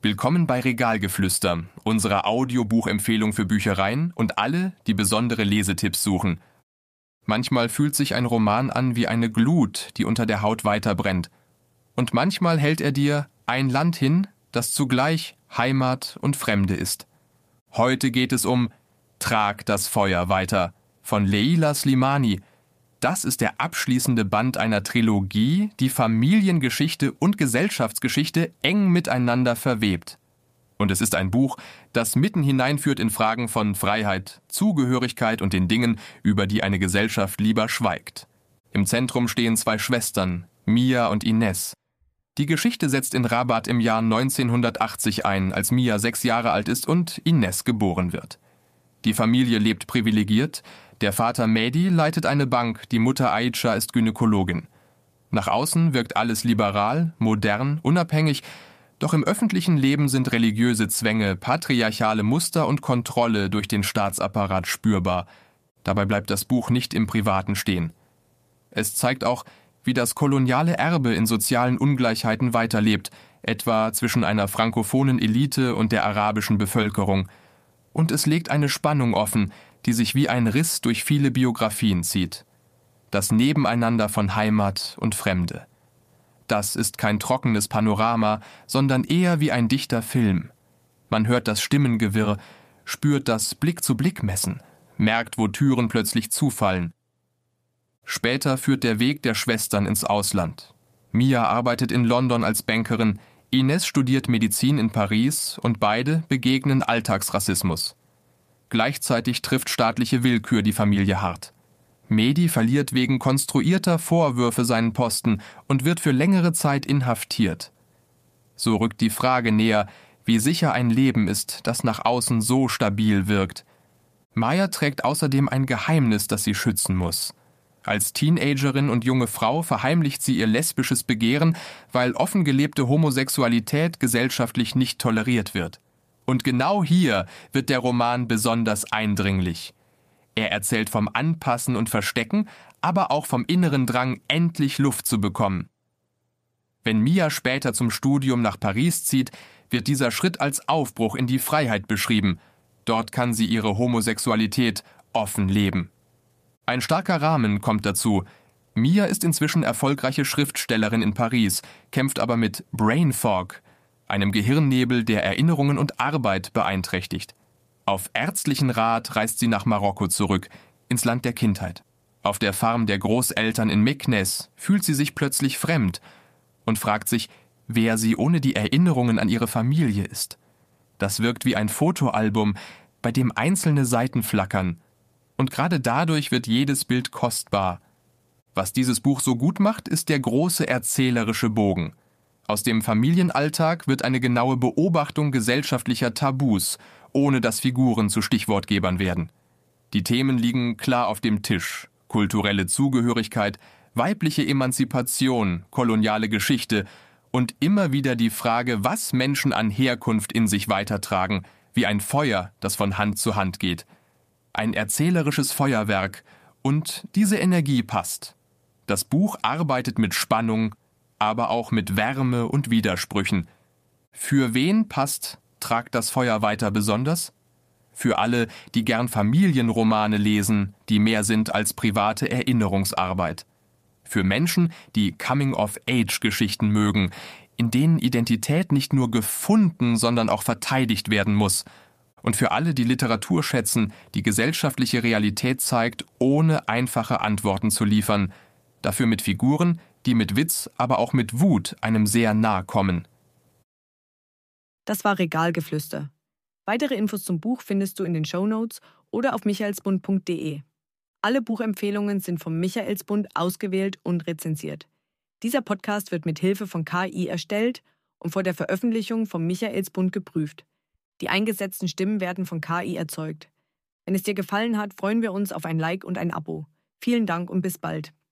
Willkommen bei Regalgeflüster, unserer Audiobuchempfehlung für Büchereien und alle, die besondere Lesetipps suchen. Manchmal fühlt sich ein Roman an wie eine Glut, die unter der Haut weiterbrennt. Und manchmal hält er dir ein Land hin, das zugleich Heimat und Fremde ist. Heute geht es um Trag das Feuer weiter von Leila Slimani. Das ist der abschließende Band einer Trilogie, die Familiengeschichte und Gesellschaftsgeschichte eng miteinander verwebt. Und es ist ein Buch, das mitten hineinführt in Fragen von Freiheit, Zugehörigkeit und den Dingen, über die eine Gesellschaft lieber schweigt. Im Zentrum stehen zwei Schwestern, Mia und Ines. Die Geschichte setzt in Rabat im Jahr 1980 ein, als Mia 6 Jahre alt ist und Ines geboren wird. Die Familie lebt privilegiert. Der Vater Mehdi leitet eine Bank, die Mutter Aisha ist Gynäkologin. Nach außen wirkt alles liberal, modern, unabhängig, doch im öffentlichen Leben sind religiöse Zwänge, patriarchale Muster und Kontrolle durch den Staatsapparat spürbar. Dabei bleibt das Buch nicht im Privaten stehen. Es zeigt auch, wie das koloniale Erbe in sozialen Ungleichheiten weiterlebt, etwa zwischen einer frankophonen Elite und der arabischen Bevölkerung. Und es legt eine Spannung offen, die sich wie ein Riss durch viele Biografien zieht. Das Nebeneinander von Heimat und Fremde. Das ist kein trockenes Panorama, sondern eher wie ein dichter Film. Man hört das Stimmengewirr, spürt das Blick-zu-Blick-Messen, merkt, wo Türen plötzlich zufallen. Später führt der Weg der Schwestern ins Ausland. Mia arbeitet in London als Bankerin, Ines studiert Medizin in Paris und beide begegnen Alltagsrassismus. Gleichzeitig trifft staatliche Willkür die Familie hart. Mehdi verliert wegen konstruierter Vorwürfe seinen Posten und wird für längere Zeit inhaftiert. So rückt die Frage näher, wie sicher ein Leben ist, das nach außen so stabil wirkt. Maya trägt außerdem ein Geheimnis, das sie schützen muss. Als Teenagerin und junge Frau verheimlicht sie ihr lesbisches Begehren, weil offen gelebte Homosexualität gesellschaftlich nicht toleriert wird. Und genau hier wird der Roman besonders eindringlich. Er erzählt vom Anpassen und Verstecken, aber auch vom inneren Drang, endlich Luft zu bekommen. Wenn Mia später zum Studium nach Paris zieht, wird dieser Schritt als Aufbruch in die Freiheit beschrieben. Dort kann sie ihre Homosexualität offen leben. Ein starker Rahmen kommt dazu. Mia ist inzwischen erfolgreiche Schriftstellerin in Paris, kämpft aber mit Brain Fog, einem Gehirnnebel, der Erinnerungen und Arbeit beeinträchtigt. Auf ärztlichen Rat reist sie nach Marokko zurück, ins Land der Kindheit. Auf der Farm der Großeltern in Meknes fühlt sie sich plötzlich fremd und fragt sich, wer sie ohne die Erinnerungen an ihre Familie ist. Das wirkt wie ein Fotoalbum, bei dem einzelne Seiten flackern. Und gerade dadurch wird jedes Bild kostbar. Was dieses Buch so gut macht, ist der große erzählerische Bogen. Aus dem Familienalltag wird eine genaue Beobachtung gesellschaftlicher Tabus, ohne dass Figuren zu Stichwortgebern werden. Die Themen liegen klar auf dem Tisch: kulturelle Zugehörigkeit, weibliche Emanzipation, koloniale Geschichte und immer wieder die Frage, was Menschen an Herkunft in sich weitertragen, wie ein Feuer, das von Hand zu Hand geht. Ein erzählerisches Feuerwerk, und diese Energie passt. Das Buch arbeitet mit Spannung, aber auch mit Wärme und Widersprüchen. Für wen passt Trag das Feuer weiter besonders? Für alle, die gern Familienromane lesen, die mehr sind als private Erinnerungsarbeit. Für Menschen, die Coming-of-Age-Geschichten mögen, in denen Identität nicht nur gefunden, sondern auch verteidigt werden muss. Und für alle, die Literatur schätzen, die gesellschaftliche Realität zeigt, ohne einfache Antworten zu liefern. Dafür mit Figuren, die mit Witz, aber auch mit Wut einem sehr nahe kommen. Das war Regalgeflüster. Weitere Infos zum Buch findest du in den Shownotes oder auf michaelsbund.de. Alle Buchempfehlungen sind vom Michaelsbund ausgewählt und rezensiert. Dieser Podcast wird mit Hilfe von KI erstellt und vor der Veröffentlichung vom Michaelsbund geprüft. Die eingesetzten Stimmen werden von KI erzeugt. Wenn es dir gefallen hat, freuen wir uns auf ein Like und ein Abo. Vielen Dank und bis bald.